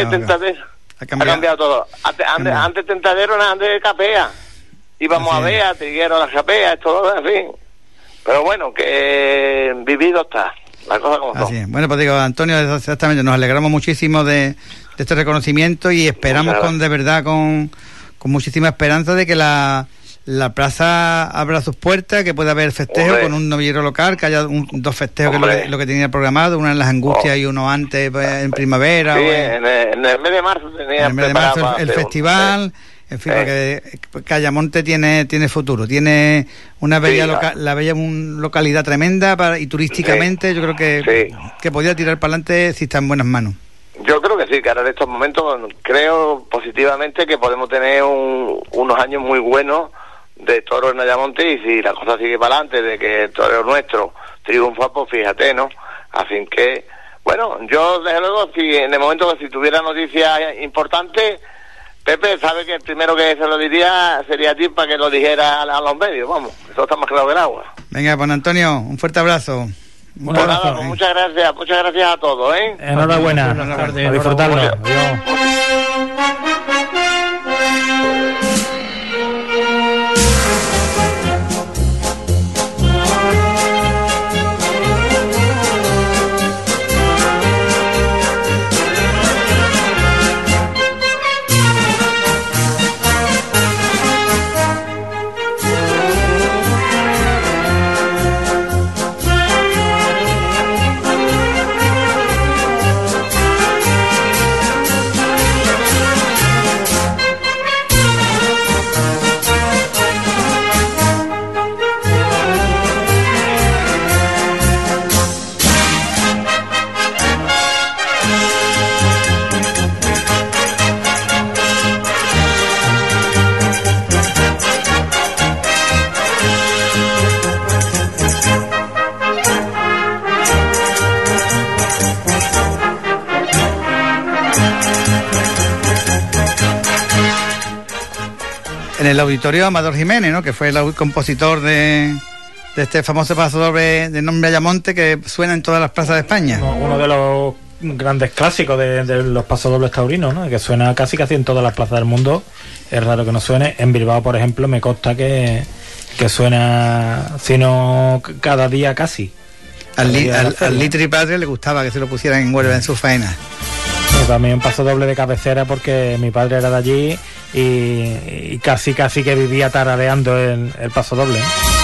Ha cambiado todo. Antes tentadero, antes de capea. Íbamos a ver a Triguero, a las capeas, todo, en fin. Pero bueno, que vivido está. La cosa como son. Así es. Bueno, pues digo, Antonio, exactamente, nos alegramos muchísimo de este reconocimiento y esperamos con muchísima esperanza de que la plaza abra sus puertas, que pueda haber festejo con un novillero local, que haya 2 festejos, que es lo que tenía programado, uno en Las Angustias y uno antes en primavera. Sí, en el mes de marzo tenía preparado el festival. En fin, porque Ayamonte tiene futuro, tiene una bella localidad tremenda y turísticamente yo creo que podría tirar para adelante si está en buenas manos. Yo creo que sí, que ahora en estos momentos creo positivamente que podemos tener unos años muy buenos de toro en Ayamonte, y si la cosa sigue para adelante, de que el toreo nuestro triunfa, pues fíjate, ¿no? Así que, bueno, yo desde luego, si en el momento que si tuviera noticias importantes, Pepe, sabe que el primero que se lo diría sería a ti, para que lo dijera a los medios, vamos, eso está más claro que el agua. Venga, pues Antonio, un fuerte abrazo. Pues nada, pues muchas gracias a todos, ¿eh? Enhorabuena, buenas tardes, a disfrutarlo. Adiós. En el auditorio Amador Jiménez, ¿no? Que fue el compositor de este famoso pasodoble de nombre Ayamonte, que suena en todas las plazas de España. Uno de los grandes clásicos de los pasodobles taurinos, ¿no? Que suena casi en todas las plazas del mundo. Es raro que no suene. En Bilbao, por ejemplo, me consta que suena, sino cada día casi. Al Litri Padre le gustaba que se lo pusieran en Huelva en su faena. También un pasodoble de cabecera, porque mi padre era de allí y casi que vivía tarareando el pasodoble.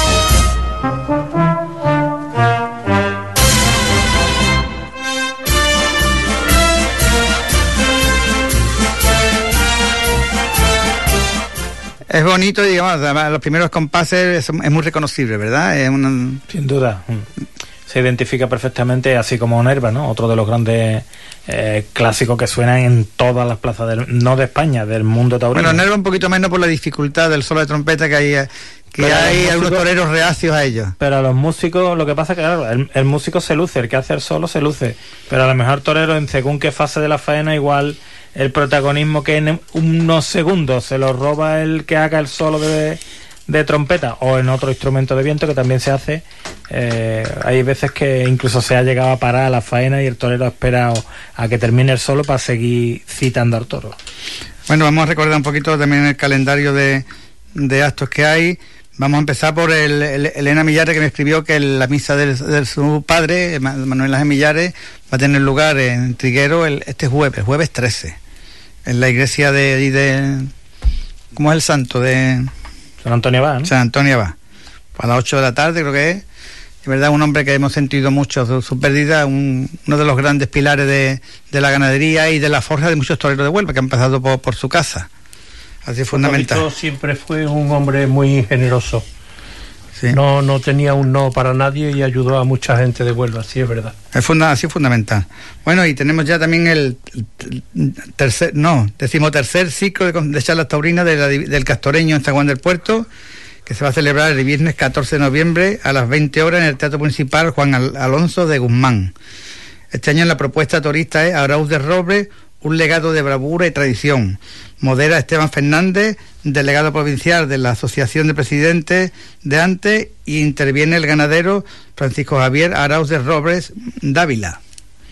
Es bonito, digamos, los primeros compases es muy reconocible, ¿verdad? Sin duda. Se identifica perfectamente, así como Nerva, ¿no? Otro de los grandes clásicos que suenan en todas las plazas, no de España, del mundo taurino. Bueno, Nerva un poquito menos por la dificultad del solo de trompeta, que hay algunos toreros reacios a ellos. Pero a los músicos, lo que pasa es que claro, el músico se luce, el que hace el solo se luce, pero a lo mejor torero, en según qué fase de la faena, igual el protagonismo que en unos segundos se lo roba el que haga el solo de trompeta, o en otro instrumento de viento que también se hace. Hay veces que incluso se ha llegado a parar a la faena y el torero ha esperado a que termine el solo para seguir citando al toro. Bueno, vamos a recordar un poquito también el calendario de actos que hay. Vamos a empezar por Elena Millares, que me escribió que la misa de su padre, Manuel Ángel Millares, va a tener lugar en Triguero este jueves 13, en la iglesia de ¿cómo es el santo? De San Antonio Abad, ¿no? San Antonio Abad. A las 8 de la tarde, creo que es. De verdad, un hombre que hemos sentido mucho su pérdida, uno de los grandes pilares de la ganadería y de la forja de muchos toreros de Huelva que han pasado por su casa. Así es fundamental. Siempre fue un hombre muy generoso. Sí. No tenía un no para nadie y ayudó a mucha gente de Huelva, sí, es verdad. Así es fundamental. Bueno, y tenemos ya también el decimotercer ciclo de charlas taurinas del Castoreño en San Juan del Puerto, que se va a celebrar el viernes 14 de noviembre a las 20 horas en el Teatro Municipal Juan Alonso de Guzmán. Este año la propuesta torista es Arauz de Robles, un legado de bravura y tradición. Modera Esteban Fernández, delegado provincial de la Asociación de Presidentes de antes, y interviene el ganadero Francisco Javier Arauz de Robles Dávila.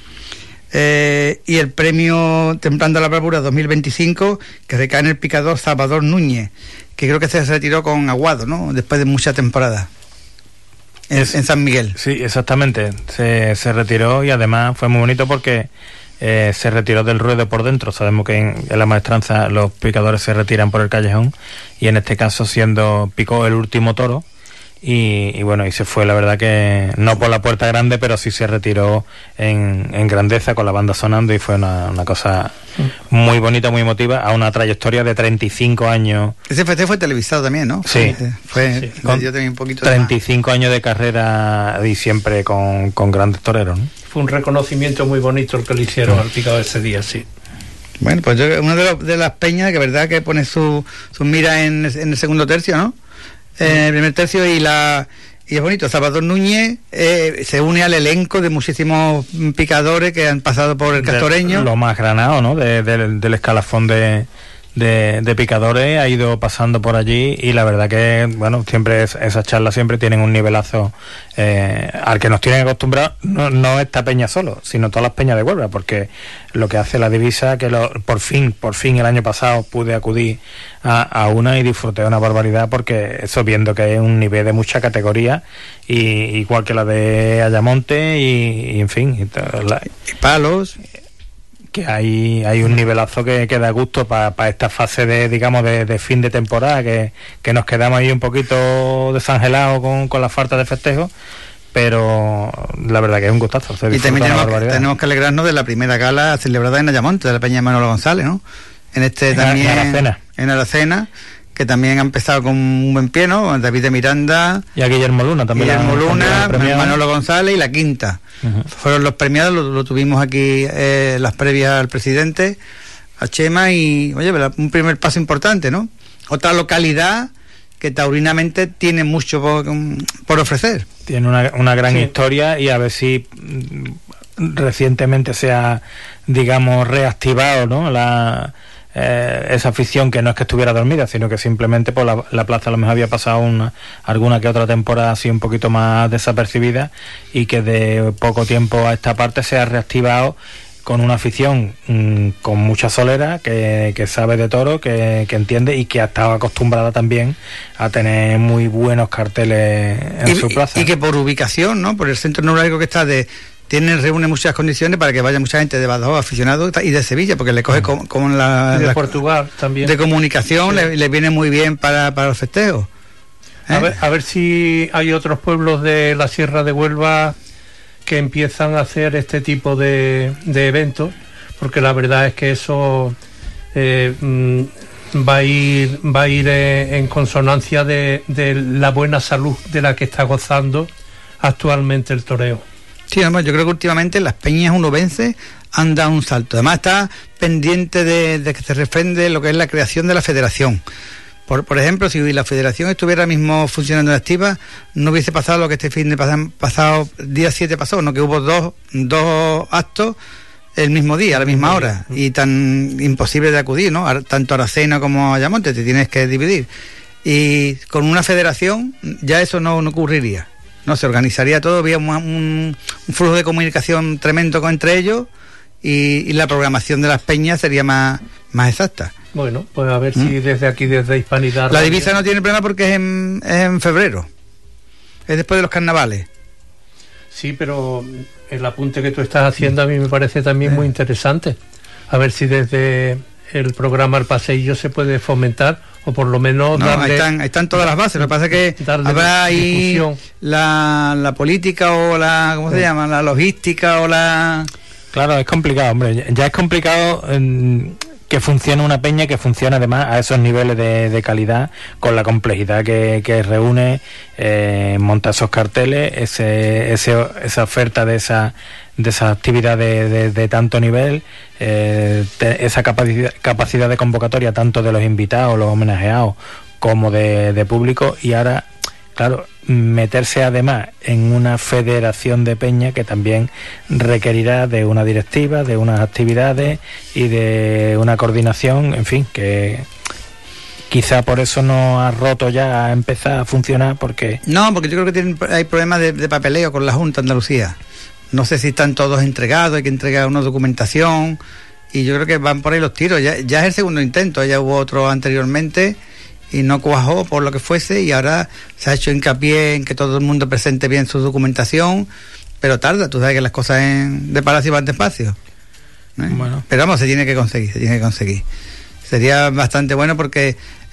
Y el premio Templando la Bravura 2025, que recae en el picador Salvador Núñez, que creo que se retiró con Aguado, ¿no? Después de mucha temporada en San Miguel. Sí, exactamente. Se retiró y además fue muy bonito porque se retiró del ruedo por dentro. Sabemos que en la maestranza los picadores se retiran por el callejón, y en este caso picó el último toro y bueno, y se fue, la verdad que no por la puerta grande, pero sí se retiró en grandeza con la banda sonando, y fue una cosa muy bonita, muy emotiva, a una trayectoria de 35 años. Ese festejo fue televisado también, ¿no? Sí. Con un poquito 35 años de carrera y siempre con grandes toreros, ¿no? Fue un reconocimiento muy bonito el que le hicieron al picado ese día, sí. Bueno, pues una de las peñas que verdad que pone sus miras en el segundo tercio, ¿no? El primer tercio, y es bonito. Salvador Núñez se une al elenco de muchísimos picadores que han pasado por el Castoreño. Lo más granado, ¿no? Del escalafón de picadores ha ido pasando por allí, y la verdad que, bueno, siempre esas charlas siempre tienen un nivelazo al que nos tienen acostumbrados, no esta peña solo, sino todas las peñas de Huelva, porque lo que hace la divisa, que por fin el año pasado pude acudir a una y disfruté una barbaridad, porque eso, viendo que es un nivel de mucha categoría, y igual que la de Ayamonte y en fin, y Palos, que hay un nivelazo que da gusto para esta fase de fin de temporada, que nos quedamos ahí un poquito desangelados con la falta de festejo, pero la verdad que es un gustazo. Y también tenemos que alegrarnos de la primera gala celebrada en Ayamonte, de la Peña de Manolo González, ¿no? En Aracena, que también ha empezado con un buen pie, ¿no? David de Miranda y a Guillermo Luna también. Manolo González y la Quinta. Fueron los premiados, lo tuvimos aquí las previas al presidente, a Chema, y oye, un primer paso importante, ¿no? Otra localidad que taurinamente tiene mucho por ofrecer. Tiene una gran historia, y a ver si recientemente se ha, digamos, reactivado, ¿no? Esa afición, que no es que estuviera dormida, sino que simplemente por la plaza a lo mejor había pasado alguna que otra temporada así un poquito más desapercibida, y que de poco tiempo a esta parte se ha reactivado con una afición con mucha solera, que sabe de toro, que entiende, y que ha estado acostumbrada también a tener muy buenos carteles en su plaza. Y que por ubicación, ¿no? Por el centro neurálgico que está reúne muchas condiciones para que vaya mucha gente de Badajoz, aficionados, y de Sevilla, porque le coge como de Portugal también. De comunicación, sí. le viene muy bien para los festejos. A ver si hay otros pueblos de la Sierra de Huelva que empiezan a hacer este tipo de eventos, porque la verdad es que eso va a ir en consonancia de la buena salud de la que está gozando actualmente el toreo. Sí, además yo creo que últimamente las peñas unovenses han dado un salto. Además está pendiente de que se refrende lo que es la creación de la federación. Por ejemplo, si la federación estuviera mismo funcionando en activa, no hubiese pasado lo que este fin de pasado, día 7 pasó, ¿no? Que hubo dos actos el mismo día, a la misma hora, y tan imposible de acudir, ¿no? Tanto a Aracena como a Ayamonte, te tienes que dividir. Y con una federación ya eso no ocurriría. No, se organizaría todo, había un flujo de comunicación tremendo entre ellos, y la programación de las peñas sería más exacta. Bueno, pues a ver si desde aquí, desde Hispanidad... La divisa no tiene problema porque es en febrero. Es después de los carnavales. Sí, pero el apunte que tú estás haciendo a mí me parece también muy interesante. A ver si desde el programa El Paseillo se puede fomentar, o por lo menos darle... Ahí están todas las bases. Lo que pasa es que habrá ahí la política o la... ¿Cómo se llama? La logística o la... Claro, es complicado, hombre. Ya es complicado que funcione una peña, que funcione además a esos niveles de calidad, con la complejidad que reúne montar esos carteles, esa oferta de esa actividad de tanto nivel, esa capacidad de convocatoria tanto de los invitados, los homenajeados, como de público. Y ahora, claro, meterse además en una federación de peña que también requerirá de una directiva, de unas actividades y de una coordinación, en fin, que quizá por eso no ha roto ya, ha empezado a funcionar, porque... No, porque yo creo que hay problemas de papeleo con la Junta de Andalucía. No sé si están todos entregados, hay que entregar una documentación, y yo creo que van por ahí los tiros. Ya es el segundo intento, ya hubo otro anteriormente y no cuajó por lo que fuese, y ahora se ha hecho hincapié en que todo el mundo presente bien su documentación, pero tarda. Tú sabes que las cosas de palacio van despacio, ¿eh? Bueno. Pero vamos, se tiene que conseguir. Sería bastante bueno porque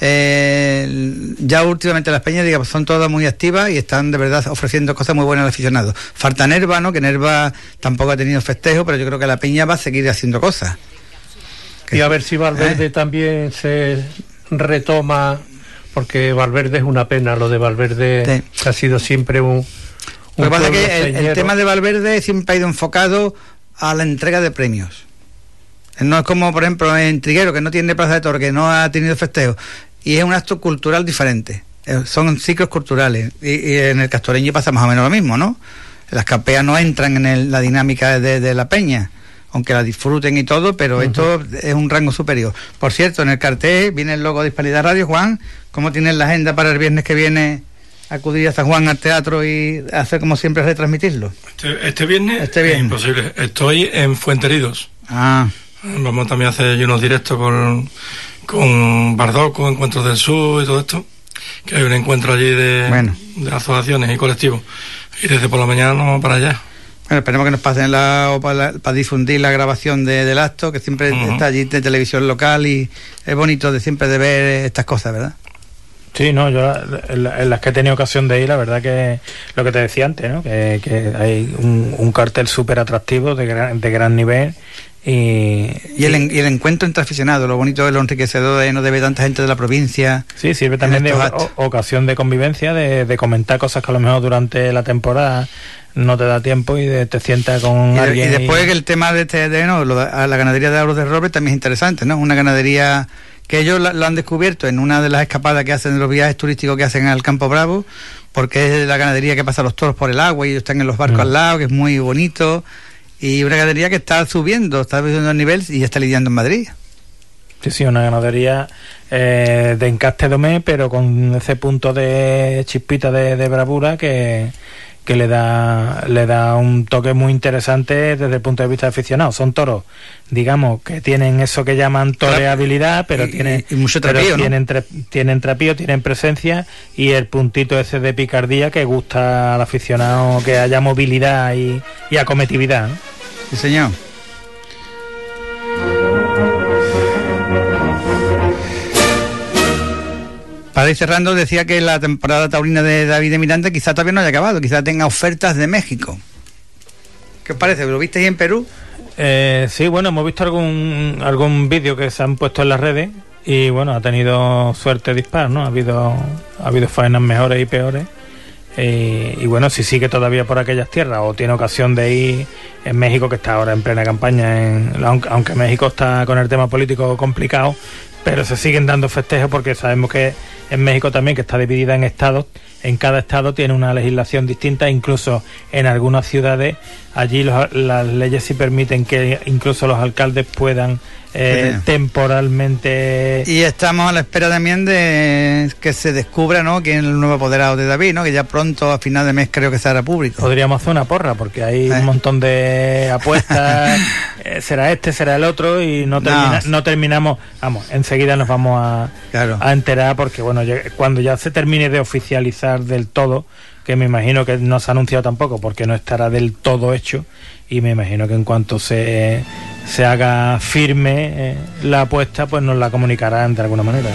ya últimamente las peñas, digamos, son todas muy activas y están de verdad ofreciendo cosas muy buenas al aficionado. Falta Nerva, ¿no? Que Nerva tampoco ha tenido festejo, pero yo creo que la peña va a seguir haciendo cosas. Y a ver si Valverde también se retoma, porque Valverde es una pena, lo de Valverde, sí, que ha sido siempre un lo que pasa es que el tema de Valverde siempre ha ido enfocado a la entrega de premios. No es como, por ejemplo, en Triguero, que no tiene plaza de toro, que no ha tenido festejo, y es un acto cultural diferente. Son ciclos culturales, y en el Castoreño pasa más o menos lo mismo, ¿no? Las campeas no entran en la dinámica de la peña, aunque la disfruten y todo, pero esto es un rango superior. Por cierto, en el cartel viene el logo de Hispanidad Radio. Juan, ¿cómo tienes la agenda para el viernes que viene acudir a San Juan al teatro y hacer como siempre retransmitirlo? Este viernes es imposible. Estoy en Fuenteridos. Vamos también a hacer unos directos con Bardoco, Encuentros del Sur y todo esto, que hay un encuentro allí de asociaciones y colectivos, y desde por la mañana nos vamos para allá. Bueno, esperemos que nos pasen para difundir la grabación del acto, que siempre está allí de televisión local, y es bonito de siempre de ver estas cosas, ¿verdad? Sí, no, yo en las que he tenido ocasión de ir, la verdad que lo que te decía antes, ¿no? Que hay un cartel súper atractivo, de gran nivel. Y el encuentro entre aficionados, lo bonito de lo enriquecedor de no debe tanta gente de la provincia. Sí, sirve también de ocasión de convivencia, de comentar cosas que a lo mejor durante la temporada no te da tiempo, y te sientas con alguien. Y después que el tema de la ganadería de Auros de Roble también es interesante, ¿no? Una ganadería que ellos lo han descubierto en una de las escapadas que hacen, de los viajes turísticos que hacen al Campo Bravo, porque es la ganadería que pasa los toros por el agua y ellos están en los barcos al lado, que es muy bonito. Y una ganadería que está subiendo el nivel y ya está lidiando en Madrid. Sí, una ganadería de encaste domé, pero con ese punto de chispita de bravura que le da un toque muy interesante desde el punto de vista aficionado. Son toros, digamos, que tienen eso que llaman toreabilidad, pero tienen mucho trapío, ¿no? tienen trapío, tienen presencia, y el puntito ese de picardía que gusta al aficionado, que haya movilidad y acometividad, ¿no? Sí, señor. Para ir cerrando, decía que la temporada taurina de David de Miranda quizá todavía no haya acabado, quizá tenga ofertas de México. ¿Qué os parece? ¿Lo visteis en Perú? Sí, bueno, hemos visto algún vídeo que se han puesto en las redes, y bueno, ha tenido suerte dispar, ¿no? Ha habido faenas mejores y peores. Y bueno, si sigue todavía por aquellas tierras o tiene ocasión de ir en México, que está ahora en plena campaña, aunque México está con el tema político complicado, pero se siguen dando festejos, porque sabemos que en México también, que está dividida en estados, en cada estado tiene una legislación distinta, incluso en algunas ciudades allí las leyes sí permiten que incluso los alcaldes puedan temporalmente. Y estamos a la espera también de que se descubra, ¿no?, quién es el nuevo apoderado de David, ¿no?, que ya pronto, a final de mes, creo que se hará público. Podríamos hacer una porra, porque hay un montón de apuestas, será este, será el otro, y no terminamos, vamos, enseguida nos vamos a enterar, porque bueno, cuando ya se termine de oficializar del todo, que me imagino que no se ha anunciado tampoco, porque no estará del todo hecho, y me imagino que en cuanto se haga firme la apuesta, pues nos la comunicarán de alguna manera,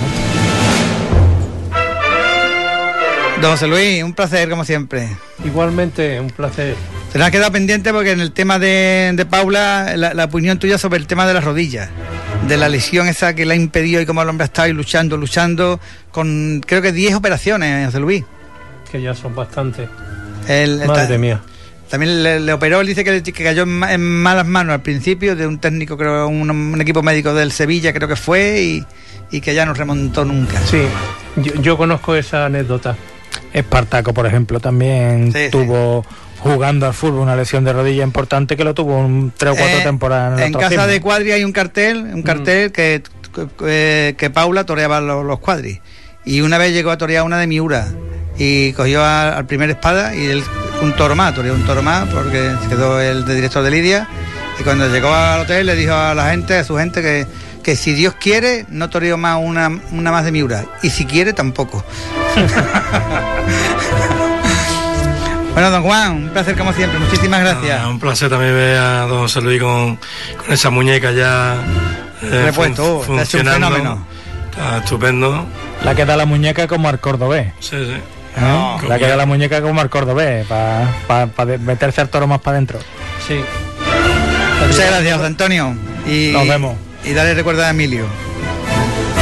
¿no? Don José Luis, un placer como siempre. Igualmente, un placer. Se nos ha quedado pendiente porque en el tema de Paula, la opinión tuya sobre el tema de las rodillas, de la lesión esa que le ha impedido y cómo el hombre ha estado ahí luchando con, creo que 10 operaciones, José Luis. Que ya son bastantes. Madre mía. También le operó, él dice que cayó en malas manos al principio de un técnico, creo, un equipo médico del Sevilla, creo que fue, y que ya no remontó nunca. Sí, yo conozco esa anécdota. Espartaco, por ejemplo, también tuvo, jugando al fútbol, una lesión de rodilla importante, que lo tuvo 3 o 4 temporadas. En casa de Cuadri hay un cartel que Paula toreaba los Cuadris. Y una vez llegó a torear una de Miura y cogió al primer espada y él toreó un toro más porque se quedó el de director de Lidia, y cuando llegó al hotel le dijo a su gente que si Dios quiere no toreo más una más de Miura, y si quiere tampoco. Bueno, don Juan, un placer como siempre, muchísimas gracias. Un placer también ver a don José Luis con esa muñeca ya repuesto, funcionando. Un fenómeno. Está estupendo. La que da la muñeca como al cordobés. Sí. La que da la muñeca como al cordobés, para meterse al toro más para adentro. Sí. Muchas gracias, Antonio. Nos vemos. Y dale recuerdo a Emilio.